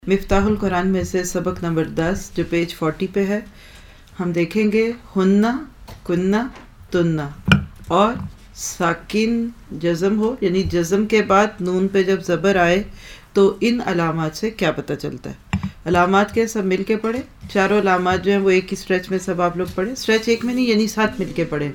مفتاح القرآن میں سے سبق نمبر 10 جو پیج 40 پہ ہے، ہم دیکھیں گے ہننا، کننا، تننا اور ساکن جزم ہو، یعنی جزم کے بعد نون پہ جب زبر آئے تو ان علامات سے کیا پتہ چلتا ہے۔ علامات کے سب مل کے پڑھے، چاروں علامات جو ہیں وہ ایک ہی اسٹریچ میں سب آپ لوگ پڑھے، اسٹریچ ایک میں نہیں یعنی ساتھ مل کے پڑھے۔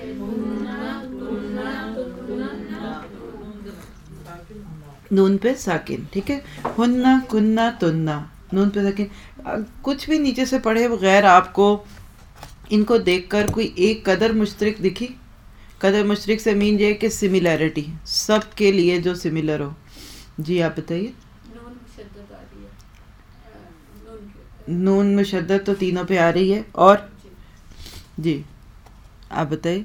نون پہ ساکن، ٹھیک ہے، ہننا، کننا، تننا، نون پہ ساکن۔ کچھ بھی نیچے سے پڑھے بغیر آپ کو ان کو دیکھ کر کوئی ایک قدر مشترک دکھی؟ قدر مشترک سے مین یہ کہ سملیرٹی، سب کے لیے جو سملر ہو۔ جی آپ بتائیے۔ نون مشدد تو تینوں پہ آ رہی ہے، اور جی آپ بتائیے۔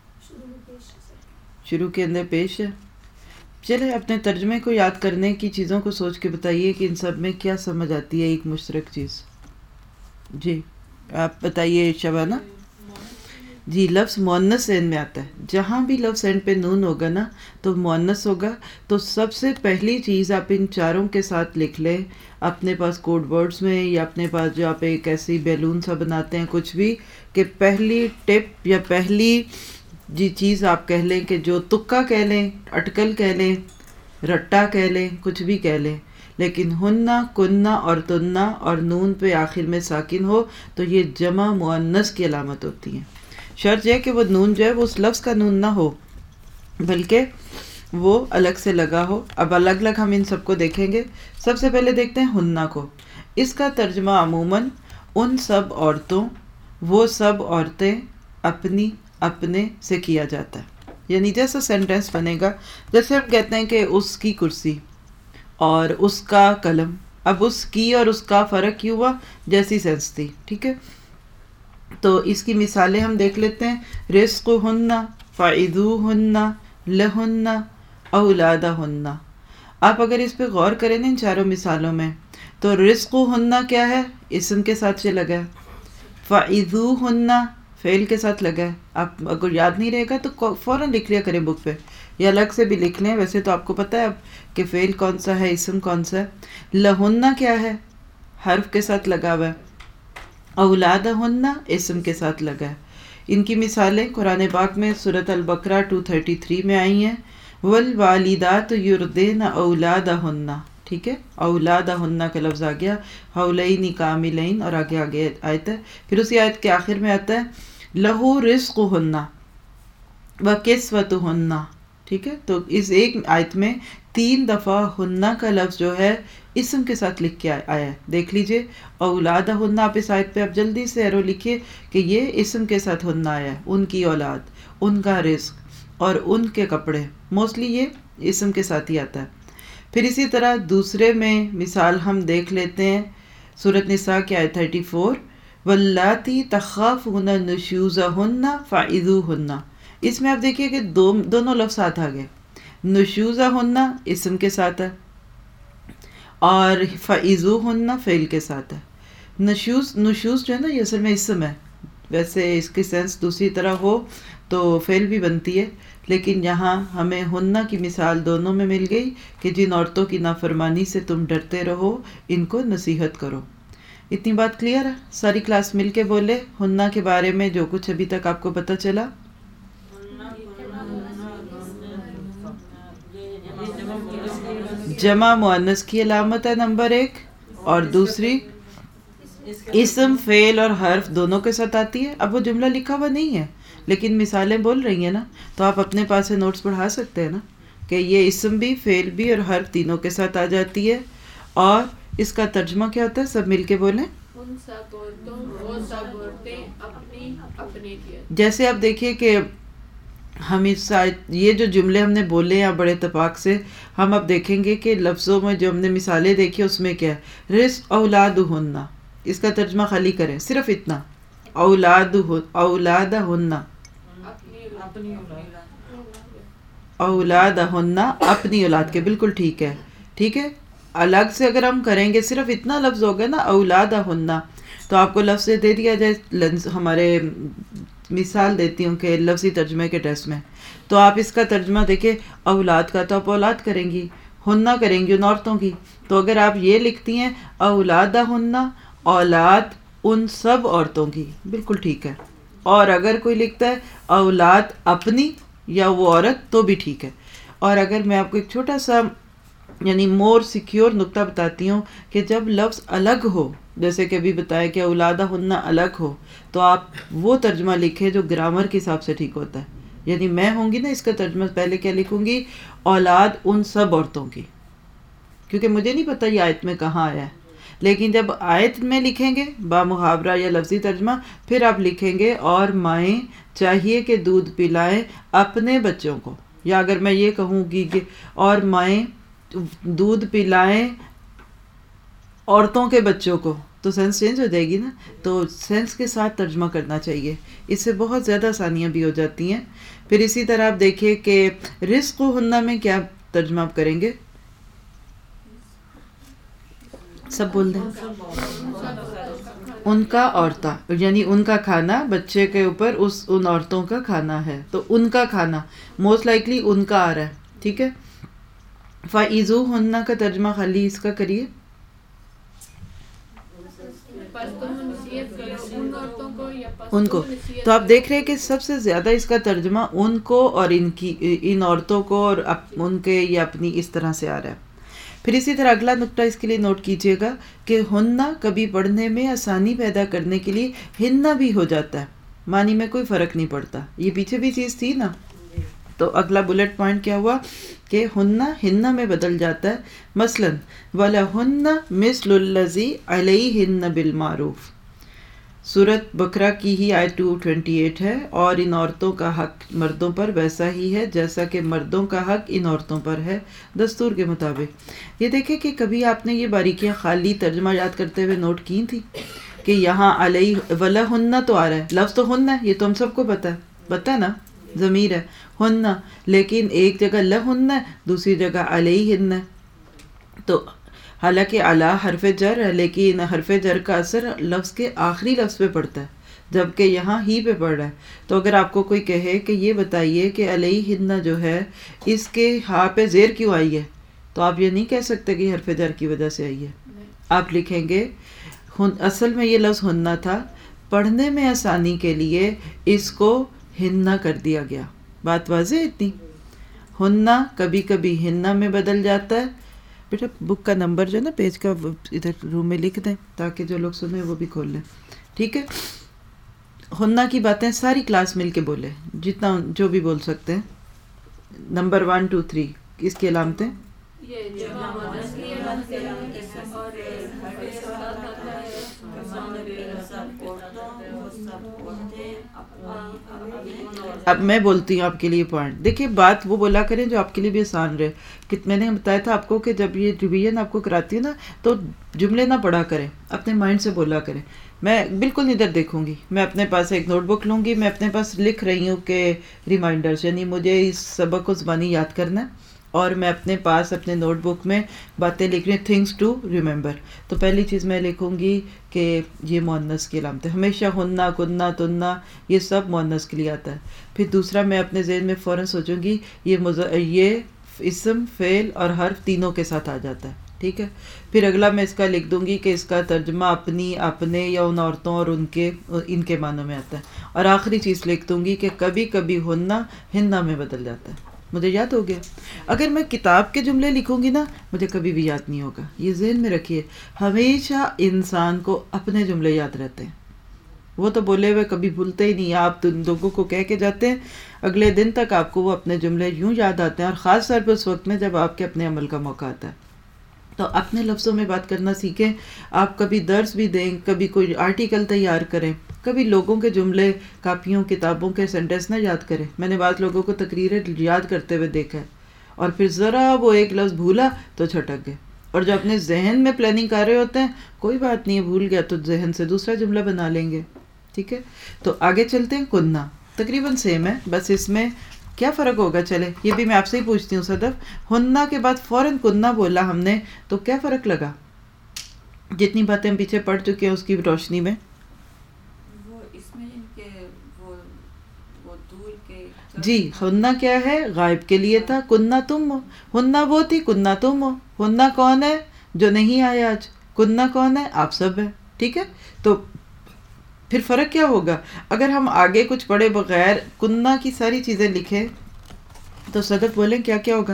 شروع کے اندر پیش ہے۔ چلے اپنے ترجمے کو یاد کرنے کی چیزوں کو سوچ کے بتائیے کہ ان سب میں کیا سمجھ آتی ہے ایک مشترک چیز۔ جی آپ بتائیے شبانہ۔ جی لفظ مؤنث اینڈ میں آتا ہے، جہاں بھی لفظ اینڈ پہ نون ہوگا نا تو مؤنث ہوگا، تو سب سے پہلی چیز آپ ان چاروں کے ساتھ لکھ لیں اپنے پاس کوڈ ورڈز میں، یا اپنے پاس جو آپ ایک ایسی بیلون سا بناتے ہیں کچھ بھی، کہ پہلی ٹپ یا پہلی جی چیز آپ کہہ لیں کہ جو تکا کہہ لیں، اٹکل کہہ لیں، رٹا کہہ لیں، کچھ بھی کہہ لیں، لیکن ہننا، کننا اور تننا اور نون پہ آخر میں ساکن ہو تو یہ جمع مؤنث کی علامت ہوتی ہیں۔ شرط یہ کہ وہ نون جو ہے وہ اس لفظ کا نون نہ ہو بلکہ وہ الگ سے لگا ہو۔ اب الگ الگ ہم ان سب کو دیکھیں گے۔ سب سے پہلے دیکھتے ہیں ہننا کو۔ اس کا ترجمہ عموماً ان سب عورتوں، وہ سب عورتیں، اپنی، اپنے سے کیا جاتا ہے، یعنی جیسا سینٹینس بنے گا، جیسے ہم کہتے ہیں کہ اس کی کرسی اور اس کا قلم، اب اس کی اور اس کا فرق کیوں ہوا؟ جیسی سینس تھی، ٹھیک ہے۔ تو اس کی مثالیں ہم دیکھ لیتے ہیں۔ رزقہن، فعظوہن، لہن، اولادہن۔ آپ اگر اس پہ غور کریں نا ان چاروں مثالوں میں تو رزقہن کیا ہے؟ اسم کے ساتھ سے لگا ہے۔ فعظوہن فعل کے ساتھ لگا ہے۔ آپ اگر یاد نہیں رہے گا تو فوراً لکھ لیا کریں بک پہ، یا الگ سے بھی لکھ لیں، ویسے تو آپ کو پتہ ہے اب کہ فعل کون سا ہے، اسم کون سا ہے۔ لہن کیا ہے؟ حرف کے ساتھ لگا ہوا ہے۔ اولادہن اسم کے ساتھ لگا ہے۔ ان کی مثالیں قرآن پاک میں سورۃ البقرہ 233 میں آئی ہیں۔ والوالدات یرضعن اولادہن، ٹھیک ہے، اولادہن کا لفظ آ گیا، حولین کاملین، اور آگے آیت ہے۔ پھر اسی آیت کے آخر میں آتا ہے لہو رزقہن وکسوتہن، ٹھیک ہے۔ تو اس ایک آیت میں 3 دفعہ ہننا کا لفظ جو ہے اسم کے ساتھ لکھ کے آیا ہے، دیکھ لیجئے۔ اولادہن، آپ اس آیت پہ آپ جلدی سے ایرو لکھیے کہ یہ اسم کے ساتھ ہننا آیا ہے، ان کی اولاد، ان کا رزق اور ان کے کپڑے، موسٹلی یہ اسم کے ساتھ ہی آتا ہے۔ پھر اسی طرح دوسرے میں مثال ہم دیکھ لیتے ہیں سورۃ نساء کی آیت 34، واللاتی تخافون نشوزہن فعظوہن۔ اس میں آپ دیکھیے کہ دونوں لفظ ساتھ آ گئے، نشوزہن اسم کے ساتھ ہے اور فعظوہن فعل کے ساتھ ہے۔ نشوز جو ہے نا یہ اصل میں اسم ہے، ویسے اس کی سینس دوسری طرح ہو تو فعل بھی بنتی ہے، لیکن یہاں ہمیں ہننا کی مثال دونوں میں مل گئی کہ جن عورتوں کی نافرمانی سے تم ڈرتے رہو ان کو نصیحت کرو۔ اتنی بات کلیئر ہے؟ ساری کلاس مل کے بولے ہننا کے بارے میں جو کچھ ابھی تک آپ کو پتہ چلا۔ جمع مؤنث کی علامت ہے نمبر 1، اور دوسری اسم، فعل اور حرف دونوں کے ساتھ آتی ہے۔ اب وہ جملہ لکھا ہوا نہیں ہے لیکن مثالیں بول رہی ہیں نا، تو آپ اپنے پاس سے نوٹس پڑھا سکتے ہیں نا کہ یہ اسم بھی، فعل بھی اور حرف تینوں کے ساتھ آ جاتی ہے۔ اور اس کا ترجمہ کیا ہوتا ہے؟ سب مل کے بولیں۔ ان سب عورتوں، وہ سب عورتیں، اپنی، اپنے کی۔ جیسے آپ دیکھیے کہ ہم اس یہ جو جملے ہم نے بولے ہیں بڑے اتفاق سے، ہم اب دیکھیں گے کہ لفظوں میں جو ہم نے مثالیں دیکھی اس میں کیا ہے؟ رزق اولادہن، اس کا ترجمہ خالی کریں، صرف اتنا، اولادہن، اولادہن اپنی اولاد کے، بالکل ٹھیک ہے، ٹھیک ہے۔ الگ سے اگر ہم کریں گے صرف اتنا لفظ ہوگا نا اولادہن، تو آپ کو لفظ دے دیا جائے، ہمارے مثال دیتی ہوں کہ لفظی ترجمے کے ٹیسٹ میں، تو آپ اس کا ترجمہ دیکھیں، اولاد کا تو آپ اولاد کریں گی، ہننا کریں گی ان عورتوں کی. تو اگر آپ یہ لکھتی ہیں اولادہن، اولاد ان سب عورتوں کی، بالکل ٹھیک ہے. اور اگر کوئی لکھتا ہے اولاد اپنی یا وہ عورت تو بھی ٹھیک ہے. اور اگر میں آپ کو ایک چھوٹا سا یعنی مور سیکیور نقطہ بتاتی ہوں کہ جب لفظ الگ ہو، جیسے کہ ابھی بتایا کہ اولادہ ہننا الگ ہو، تو آپ وہ ترجمہ لکھیں جو گرامر کے حساب سے ٹھیک ہوتا ہے. یعنی میں ہوں گی نا اس کا ترجمہ پہلے کیا لکھوں گی؟ اولاد ان سب عورتوں کی، کیونکہ مجھے نہیں پتہ یہ آیت میں کہاں آیا ہے. لیکن جب آیت میں لکھیں گے با محاورہ یا لفظی ترجمہ، پھر آپ لکھیں گے اور مائیں چاہیے کہ دودھ پلائیں اپنے بچوں کو. یا اگر میں یہ کہوں گی کہ اور مائیں دودھ پلائیں عورتوں کے بچوں کو، تو سینس چینج ہو جائے گی نا. تو سینس کے ساتھ ترجمہ کرنا چاہیے، اس سے بہت زیادہ آسانیاں بھی ہو جاتی ہیں. پھر اسی طرح آپ دیکھیے کہ رزق ہننا میں کیا ترجمہ آپ کریں گے؟ سب بول دیں. ان کا عورتہ، یعنی ان کا کھانا بچے کے اوپر ان عورتوں کا کھانا ہے. تو ان کا کھانا موسٹ لائکلی ان کا آ رہا ہے. ٹھیک ہے. فَإِذُوهُنَّ کا ترجمہ خالی اس کا کریے. ان کو. تو آپ دیکھ رہے ہیں کہ سب سے زیادہ اس کا ترجمہ ان کو اور ان عورتوں کو اور ان کے یا اپنی اس طرح سے آ رہا ہے. پھر اسی طرح اگلا نقطہ اس کے لیے نوٹ کیجئے گا کہ ہننا کبھی پڑھنے میں آسانی پیدا کرنے کے لیے ہننا بھی ہو جاتا ہے، معنی میں کوئی فرق نہیں پڑتا. یہ پیچھے بھی چیز تھی نا. تو اگلا بلٹ پوائنٹ کیا ہوا کہ ہننا میں بدل جاتا ہے. مثلا وَلَهُنَّ مِثْلُ الَّذِي عَلَيْهِنَّ بِالْمَعْرُوفِ، سورۃ بقرہ کی ہی آیت 228 ہے. اور ان عورتوں کا حق مردوں پر ویسا ہی ہے جیسا کہ مردوں کا حق ان عورتوں پر ہے دستور کے مطابق. یہ دیکھیں کہ کبھی آپ نے یہ باریکیاں خالی ترجمہ یاد کرتے ہوئے نوٹ کی تھی کہ یہاں علیہ وَلَهُنَّ تو آ رہا ہے، لفظ تو ہن ہے، یہ تو ہم سب کو پتہ ہے نا، ضمیر ہے ہننا. لیکن ایک جگہ لہن ہے، دوسری جگہ علیہن ہے. تو حالانکہ علی حرف جر ہے، لیکن حرف جر کا اثر لفظ کے آخری لفظ پہ پڑتا ہے، جبکہ یہاں ہی پہ پڑ رہا ہے. تو اگر آپ کو کوئی کہے کہ یہ بتائیے کہ علیہن جو ہے اس کے ہاں پہ زیر کیوں آئی ہے، تو آپ یہ نہیں کہہ سکتے کہ حرف جر کی وجہ سے آئی ہے. آپ لکھیں گے اصل میں یہ لفظ ہننا تھا، پڑھنے میں آسانی کے لیے اس کو ہننا کر دیا گیا. بات واضح اتنی. ہننا کبھی کبھی ہننا میں بدل جاتا ہے. بیٹا بک کا نمبر جو ہے نا پیج کا ادھر روم میں لکھ دیں تاکہ جو لوگ سنیں وہ بھی کھول لیں. ٹھیک ہے. ہننا کی باتیں ساری کلاس مل کے بولے، جتنا جو بھی بول سکتے ہیں. نمبر 1 2 3 اس کی علامتیں. اب میں بولتی ہوں آپ کے لیے پوائنٹ. دیکھیں بات وہ بولا کریں جو آپ کے لیے بھی آسان رہے. کہ میں نے بتایا تھا آپ کو کہ جب یہ ریویژن آپ کو کراتی ہوں نا تو جملے نہ پڑھا کریں، اپنے مائنڈ سے بولا کریں. میں بالکل ادھر دیکھوں گی، میں اپنے پاس ایک نوٹ بک لوں گی، میں اپنے پاس لکھ رہی ہوں کہ ریمائنڈرز، یعنی مجھے اس سبق کو زبانی یاد کرنا ہے، اور میں اپنے پاس اپنے نوٹ بک میں باتیں لکھ رہی ہوں، تھنگس ٹو ریممبر. تو پہلی چیز میں لکھوں گی کہ یہ مؤنث کی علامت ہے. ہمیشہ ہننا کننا تننا یہ سب مؤنث کے لیے آتا ہے. پھر دوسرا میں اپنے ذہن میں فوراً سوچوں گی یہ اسم فعل اور حرف تینوں کے ساتھ آ جاتا ہے. ٹھیک ہے. پھر اگلا میں اس کا لکھ دوں گی کہ اس کا ترجمہ اپنی اپنے یا ان عورتوں اور ان کے معنوں میں آتا ہے. اور آخری چیز لکھ دوں گی کہ کبھی کبھی ہننا ہننا میں بدل جاتا ہے. مجھے یاد ہو گیا. اگر میں کتاب کے جملے لکھوں گی نا مجھے کبھی بھی یاد نہیں ہوگا. یہ ذہن میں رکھیے، ہمیشہ انسان کو اپنے جملے یاد رہتے ہیں. وہ تو بولے ہوئے کبھی بھولتے ہی نہیں. آپ لوگوں کو کہہ کے جاتے ہیں، اگلے دن تک آپ کو وہ اپنے جملے یوں یاد آتے ہیں، اور خاص طور پہ اس وقت میں جب آپ کے اپنے عمل کا موقع آتا ہے. تو اپنے لفظوں میں بات کرنا سیکھیں. آپ کبھی درس بھی دیں، کبھی کوئی آرٹیکل تیار کریں، کبھی لوگوں کے جملے کاپیوں کتابوں کے سینٹنس نہ یاد کریں. میں نے بعض لوگوں کو تقریریں یاد کرتے ہوئے دیکھا ہے، اور پھر ذرا وہ ایک لفظ بھولا تو چھٹک گئے. اور جو اپنے ذہن میں پلاننگ کر رہے ہوتے ہیں، کوئی بات نہیں ہے، بھول گیا تو ذہن سے دوسرا جملہ بنا لیں گے. ٹھیک ہے. تو آگے چلتے ہیں. کننا تقریباً سیم ہے، بس اس میں کیا فرق ہوگا؟ چلے یہ بھی میں آپ سے ہی پوچھتی ہوں. صدف، ہننا کے بعد فوراً کننا بولا ہم نے، تو کیا فرق لگا؟ جتنی باتیں ہم پیچھے پڑھ چکے ہیں اس کی روشنی میں. جی ہننا کیا ہے؟ غائب کے لیے تھا. کننا تم ہو. ہننا وہ تھی، کننا تم ہو. ہننا کون ہے جو نہیں آئے آج؟ کننا کون ہے؟ آپ سب ہیں. ٹھیک ہے، تو پھر فرق کیا ہوگا؟ اگر ہم آگے کچھ پڑھے بغیر کننا کی ساری چیزیں لکھیں تو صدف بولیں کیا کیا ہوگا؟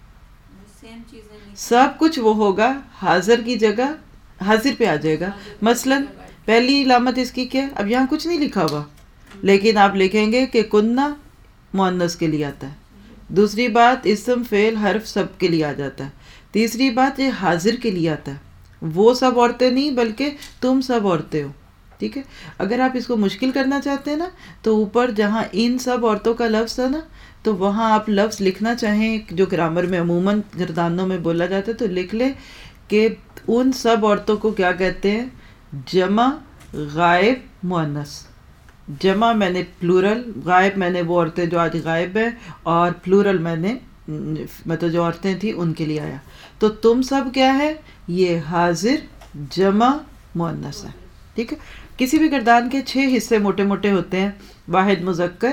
سب کچھ وہ ہوگا حاضر کی جگہ حاضر پہ آ جائے گا. مثلا پہلی علامت اس کی کیا؟ اب یہاں کچھ نہیں لکھا ہوا، لیکن آپ لکھیں گے کہ کننا مؤنث کے لیے آتا ہے. دوسری بات اسم فعل حرف سب کے لیے آ جاتا ہے. تیسری بات یہ حاضر کے لیے آتا ہے، وہ سب عورتیں نہیں بلکہ تم سب عورتیں ہو. ٹھیک ہے، اگر آپ اس کو مشکل کرنا چاہتے ہیں نا تو اوپر جہاں ان سب عورتوں کا لفظ ہے نا تو وہاں آپ لفظ لکھنا چاہیں جو گرامر میں عموماً گردانوں میں بولا جاتا ہے تو لکھ لیں کہ ان سب عورتوں کو کیا کہتے ہیں؟ جمع غائب مؤنث. جمع میں نے پلورل، غائب میں نے وہ عورتیں جو آج غائب ہیں، اور پلورل میں نے مطلب جو عورتیں تھیں ان کے لیے آیا. تو تم سب کیا ہے؟ یہ حاضر جمع مؤنث ہے. ٹھیک ہے، کسی بھی گردان کے 6 حصے موٹے موٹے ہوتے ہیں. واحد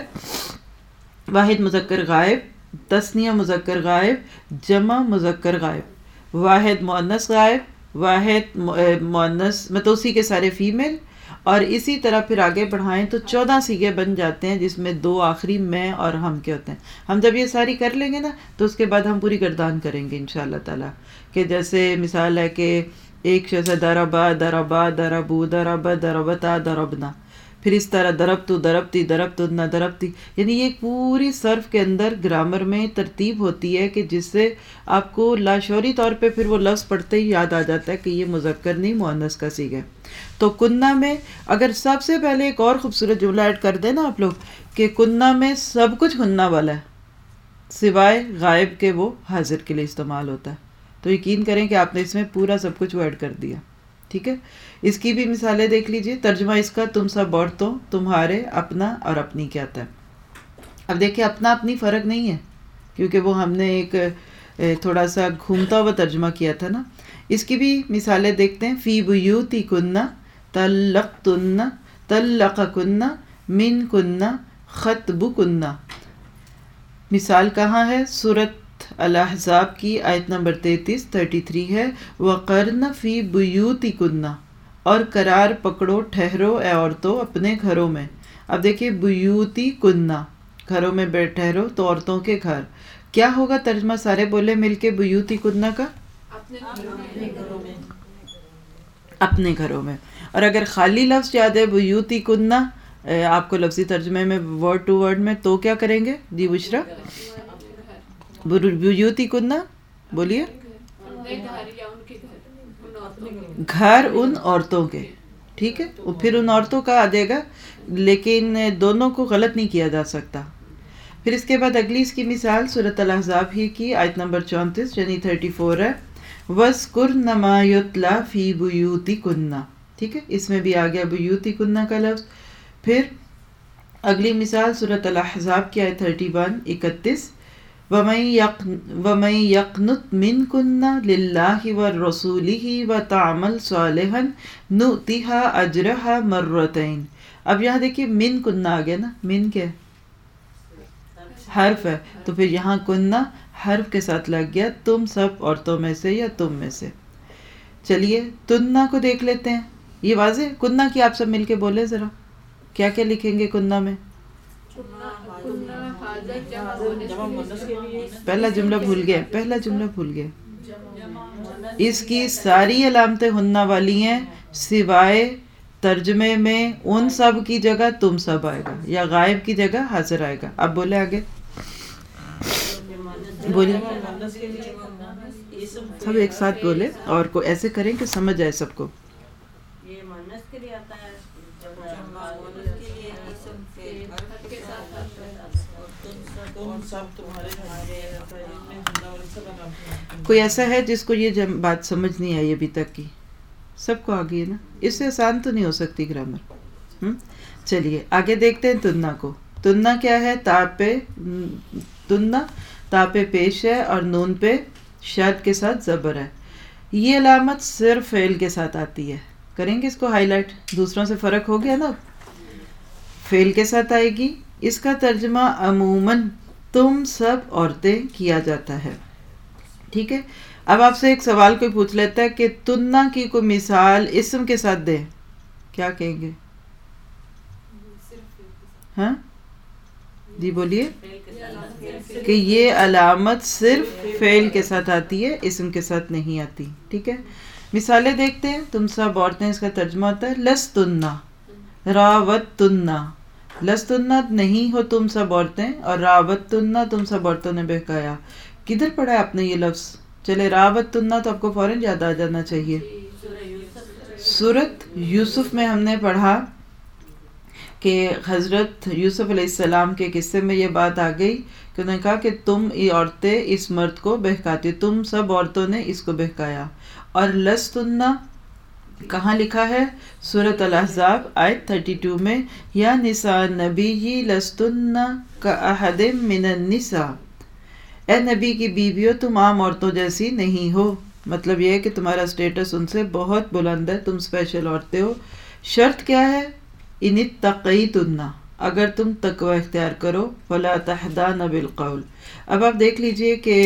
مذکر غائب، تثنیہ مذکر غائب، جمع مذکر غائب، واحد مؤنث غائب، واحد مؤنث مطلب اسی کے سارے فیمیل، اور اسی طرح پھر آگے بڑھائیں تو 14 صیغے بن جاتے ہیں جس میں 2 آخری میں اور ہم کے ہوتے ہیں. ہم جب یہ ساری کر لیں گے نا تو اس کے بعد ہم پوری گردان کریں گے انشاءاللہ تعالیٰ. کہ جیسے مثال ہے کہ ایک شخص ہے دربا دربا دربو درب دربتا دربنا، پھر اس طرح دربتو دربتی دربتنا دربتی. یعنی یہ پوری صرف کے اندر گرامر میں ترتیب ہوتی ہے کہ جس سے آپ کو لاشعوری طور پہ پھر وہ لفظ پڑھتے ہی یاد آ جاتا ہے کہ یہ مذکر نہیں مؤنث کا صیغہ ہے. تو کننا میں اگر سب سے پہلے ایک اور خوبصورت جملہ ایڈ کر دیں نا آپ لوگ کہ کننا میں سب کچھ ہننا والا ہے سوائے غائب کے، وہ حاضر کے لیے استعمال ہوتا ہے. تو یقین کریں کہ آپ نے اس میں پورا سب کچھ وہ ایڈ کر دیا. ٹھیک ہے، اس کی بھی مثالیں دیکھ لیجئے. ترجمہ اس کا تم سب عورتوں، تمہارے، اپنا اور اپنی کیا آتا ہے. اب دیکھیں اپنا اپنی فرق نہیں ہے کیونکہ وہ ہم نے ایک تھوڑا سا گھومتا ہوا ترجمہ کیا تھا نا. اس کی بھی مثالیں دیکھتے ہیں. فی بیوتی کننا طلق تننا طلق کننا من کننا خطب کننا. مثال کہاں ہے؟ سورۃ الاحزاب کی آیت نمبر 33 ہے. وقرن فی بیوتی کننا، اور قرار پکڑو ٹھہرو اے عورتوں اپنے گھروں میں. اب دیکھیں بیوتی کننا، گھروں میں ٹھہرو تو عورتوں کے گھر. کیا ہوگا ترجمہ؟ سارے بولے مل کے بیوتی کننا کا اپنے گھروں میں. اور اگر خالی لفظ یاد ہے بیوتی کننا آپ کو لفظی ترجمے میں ورڈ ٹو ورڈ میں تو کیا کریں گے جی بشرا؟ بیوتی کننا بولیے. گھر ان عورتوں کے. ٹھیک ہے، وہ پھر ان عورتوں کا آ جائے گا لیکن دونوں کو غلط نہیں کیا جا سکتا. پھر اس کے بعد اگلی اس کی مثال سورۃ الاحزاب ہی کی آیت نمبر 34 یعنی 34 ہے. وَاذْكُرْنَ مَا يُتْلَى فِي بُيُوتِكُنَّ. ٹھیک ہے، اس میں بھی آ گیا بیوتی کننا کا لفظ. پھر اگلی مثال سورۃ الاحزاب کی آیت 31 وَمَن يَقْنُتْ مِنْكُنَّ لِلَّهِ وَرَسُولِهِ وَتَعْمَلْ صَالِحًا نُؤْتِهَا أَجْرَهَا مَرَّتَيْن. اب یہاں دیکھیے من کننا آ گیا نا. من کیا حرف ہے تو پھر یہاں کننا حرف کے ساتھ لگ گیا تم سب عورتوں میں سے یا تم میں سے. چلیے تننا کو دیکھ لیتے ہیں. یہ واضح کننا کی آپ سب مل کے بولے ذرا کیا کیا لکھیں گے کننا میں. پہلا جملہ بھول گئے. اس کی ساری علامتیں ہننا والی ہیں سوائے ترجمے میں ان سب کی جگہ تم سب آئے گا یا غائب کی جگہ حاضر آئے گا. اب بولے آگے بولیے سب ایک ساتھ بولے اور کو ایسے کریں کہ سمجھ جائے سب کو. کوئی ایسا ہے جس کو یہ بات سمجھ نہیں آئی ابھی تک کی؟ سب کو آگئی ہے نا. اس سے آسان تو نہیں ہو سکتی گرامر. چلیے آگے دیکھتے ہیں تننا کو. تننا کیا ہے؟ تا پہ تننا تا پہ پیش ہے اور نون پہ شد کے ساتھ زبر ہے. یہ علامت صرف فعل کے ساتھ آتی ہے. کریں گے اس کو ہائی لائٹ. دوسروں سے فرق ہو گیا نا. فعل کے ساتھ آئے گی اس کا ترجمہ عموماً تم سب عورتیں کیا جاتا ہے. ٹھیک ہے. اب آپ سے ایک سوال کوئی پوچھ لیتا ہے کہ تننا کی کوئی مثال اسم کے ساتھ دے, کیا کہیں گے؟ ہاں جی بولیے. کہ یہ علامت صرف فعل کے ساتھ آتی ہے, اسم کے ساتھ نہیں آتی. ٹھیک ہے. مثالیں دیکھتے ہیں. تم سب عورتیں, اس کا ترجمہ ہوتا ہے لستننا راوتننا. لستننا نہیں ہو تم سب عورتیں, اور راوتننا تم سب عورتوں نے بہکایا. کدھر پڑھا ہے آپ نے یہ لفظ؟ چلے راوتننا تو آپ کو فوراً یاد آ جانا چاہیے. سورۃ یوسف میں ہم نے پڑھا کہ حضرت یوسف علیہ السلام کے قصے میں یہ بات آ گئی کہ انہوں نے کہا کہ تم یہ عورتیں اس مرد کو بہکاتی, تم سب عورتوں نے اس کو بہکایا. اور لستننا کہاں لکھا ہے؟ سورۃ الاحزاب آیت 32 میں, یا نساء النبی لستننا کاحد من النساء. اے نبی کی بیویوں تم عام عورتوں جیسی نہیں ہو. مطلب یہ ہے کہ تمہارا سٹیٹس ان سے بہت بلند ہے, تم اسپیشل عورتیں ہو. شرط کیا ہے؟ ان اتقیتن, اگر تم تقوی اختیار کرو. فلا تخضعن بالقول. اب آپ دیکھ لیجئے کہ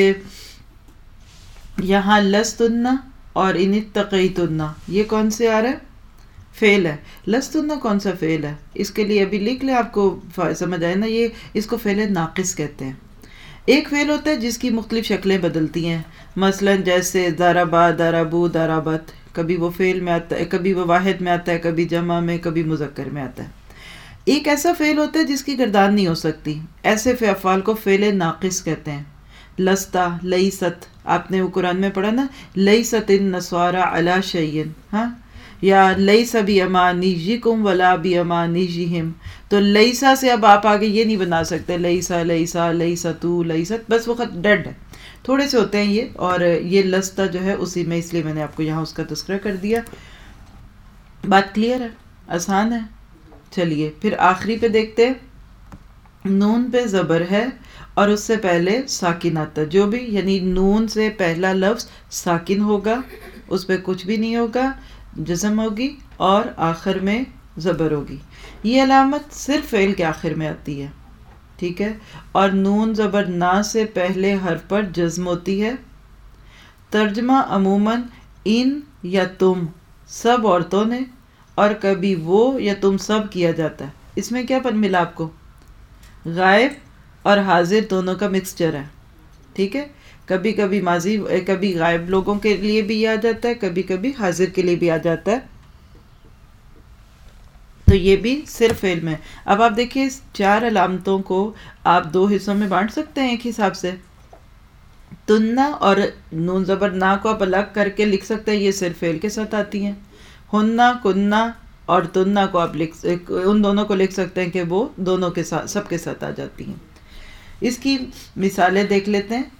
یہاں لستن اور ان اتقیتن یہ کون سے آ رہا ہے؟ فعل ہے. لستن کون سا فعل ہے؟ اس کے لیے ابھی لکھ لیں, آپ کو سمجھ آئے نا. یہ اس کو فعل ناقص کہتے ہیں. ایک فعل ہوتا ہے جس کی مختلف شکلیں بدلتی ہیں, مثلا جیسے ضربا, ضربو, ضربت. کبھی وہ فعل میں آتا ہے, کبھی وہ واحد میں آتا ہے, کبھی جمع میں, کبھی مذکر میں آتا ہے. ایک ایسا فعل ہوتا ہے جس کی گردان نہیں ہو سکتی, ایسے افعال کو فعل ناقص کہتے ہیں. لستا, لیست, آپ نے وہ قرآن میں پڑھا نا, لیست النصارى علی شیء, ہاں, یا لیس بیمانیکم ولا بیمانیہم. تو لیسا سے اب آپ آگے یہ نہیں بنا سکتے لیسا لیسا لیستو لیست, بس وہ خط ڈیڈ ہے. تھوڑے سے ہوتے ہیں یہ, اور یہ لستا جو ہے اسی میں, اس لیے میں نے آپ کو یہاں اس کا تذکرہ کر دیا. بات کلیئر ہے, آسان ہے. چلیے پھر آخری پہ دیکھتے ہیں. نون پہ زبر ہے اور اس سے پہلے ساکن آتا ہے, جو بھی, یعنی نون سے پہلا لفظ ساکن ہوگا, اس پہ کچھ بھی نہیں ہوگا, جزم ہوگی, اور آخر میں زبر ہوگی. یہ علامت صرف فعل کے آخر میں آتی ہے. ٹھیک ہے. اور نون زبر نا سے پہلے حرف پر جزم ہوتی ہے. ترجمہ عموماً ان یا تم سب عورتوں نے, اور کبھی وہ یا تم سب کیا جاتا ہے. اس میں کیا پن ملا آپ کو؟ غائب اور حاضر دونوں کا مکسچر ہے. ٹھیک ہے. کبھی کبھی ماضی, کبھی غائب لوگوں کے لیے بھی آ جاتا ہے, کبھی کبھی حاضر کے لیے بھی آ جاتا ہے. تو یہ بھی صرف فعل میں. اب آپ دیکھیے اس 4 علامتوں کو آپ 2 حصوں میں بانٹ سکتے ہیں ایک حساب سے. تننا اور نون زبر نا کو آپ الگ کر کے لکھ سکتے ہیں, یہ صرف فعل کے ساتھ آتی ہیں. ہننا, کننا اور تننا کو آپ ان دونوں کو لکھ سکتے ہیں کہ وہ دونوں کے ساتھ, سب کے ساتھ آ جاتی ہیں. اس کی مثالیں دیکھ لیتے ہیں.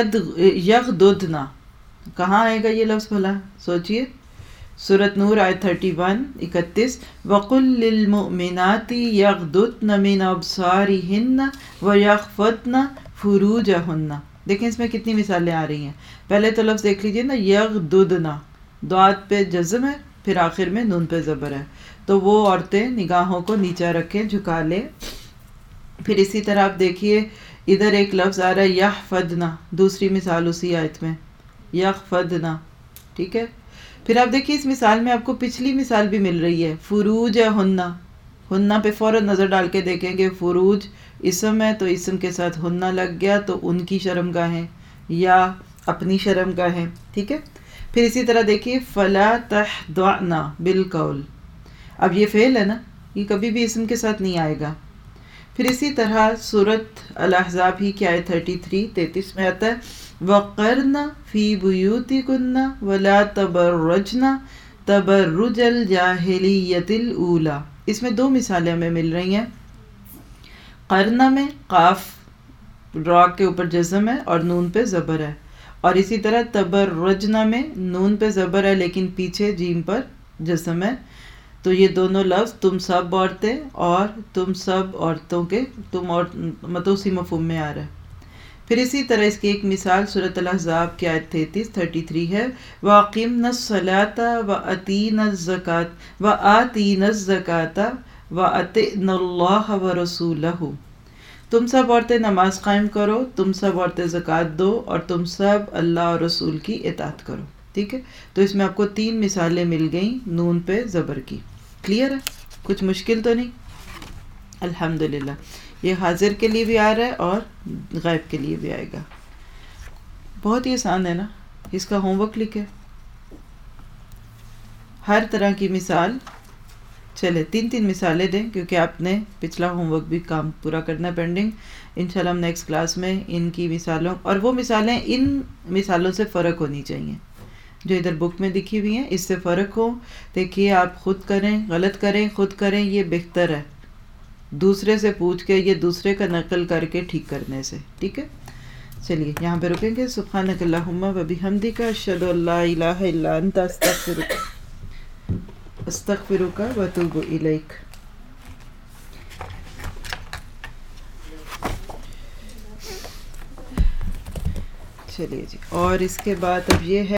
یغددنا, کہاں آئے گا یہ لفظ بھلا؟ سوچئے. سورۃ نور آیت 31 وَقُلْ لِلْمُؤْمِنَاتِ يَغْضُضْنَ مِنْ أَبْصَارِهِنَّ وَيَحْفَظْنَ فُرُوجَهُنَّ. دیکھیں اس میں کتنی مثالیں آ رہی ہیں. پہلے تو لفظ دیکھ لیجئے نا, یغددنا, دعات پہ جزم ہے, پھر آخر میں نون پہ زبر ہے. تو وہ عورتیں نگاہوں کو نیچا رکھیں, جھکا لیں. پھر اسی طرح آپ دیکھیے ادھر ایک لفظ آ رہا ہے یحفظنا, دوسری مثال اسی آیت میں, یحفظنا. ٹھیک ہے. پھر آپ دیکھیے اس مثال میں آپ کو پچھلی مثال بھی مل رہی ہے, فروج ہننا. ہننا پہ فوراً نظر ڈال کے دیکھیں کہ فروج اسم ہے تو اسم کے ساتھ ہننا لگ گیا, تو ان کی شرمگاہیں یا اپنی شرمگاہیں. ٹھیک ہے. پھر اسی طرح دیکھیے فلا تخضعن بالقول. اب یہ فعل ہے نا, یہ کبھی بھی اسم کے ساتھ نہیں آئے گا. پھر اسی طرح سورۃ الاحزاب ہی کی آیت 33 میں آتا ہے وَقَرْنَ فِي بُيُوتِكُنَّ وَلَا تَبَرَّجْنَ تَبَرُّجَ الْجَاهِلِيَّةِ الْأُولَى. اس میں 2 مثالیں ہمیں مل رہی ہیں. قرن میں قاف را کے اوپر جزم ہے اور نون پہ زبر ہے, اور اسی طرح تبرجنا میں نون پہ زبر ہے لیکن پیچھے جیم پر جزم ہے. تو یہ دونوں لفظ تم سب عورتیں اور تم سب عورتوں کے, تم اور مطلب اسی مفہوم میں آ رہا ہے. پھر اسی طرح اس کی ایک مثال سورۃ الاحزاب کی آیت 33 ہے وَأَقِمْنَ الصَّلَاةَ وَأَتِينَ الزَّكَاةَ وَآتِينَ الزَّكَاةَ وَأَطِعْنَ اللَّهَ وَرَسُولَهُ. تم سب عورتیں نماز قائم کرو، تم سب عورتیں زکوٰۃ دو، اور تم سب اللہ اور رسول کی اطاعت کرو. ٹھیک ہے، تو اس میں آپ کو 3 مثالیں مل گئیں نون پہ زبر کی. کلیئر ہے؟ کچھ مشکل تو نہیں؟ الحمدللہ. یہ حاضر کے لیے بھی آ رہا ہے اور غائب کے لیے بھی آئے گا. بہت ہی آسان ہے نا. اس کا ہوم ورک لکھے ہر طرح کی مثال. چلے 3 مثالیں دیں، کیونکہ آپ نے پچھلا ہوم ورک بھی کام پورا کرنا پینڈنگ. انشاءاللہ ہم نیکسٹ کلاس میں ان کی مثالوں، اور وہ مثالیں ان مثالوں سے فرق ہونی چاہیے جو ادھر بک میں لکھی ہوئی ہیں، اس سے فرق ہو. دیکھیے آپ خود کریں، غلط کریں، خود کریں، یہ بہتر ہے دوسرے سے پوچھ کے، یہ دوسرے کا نقل کر کے ٹھیک کرنے سے. ٹھیک ہے، چلیے یہاں پہ رکیں گے. سبحانک اللہم و بحمدک، اشہد ان لا الہ الا انت، استغفرک و اتوب الیک. چلیے جی، اور اس کے بعد اب یہ ہے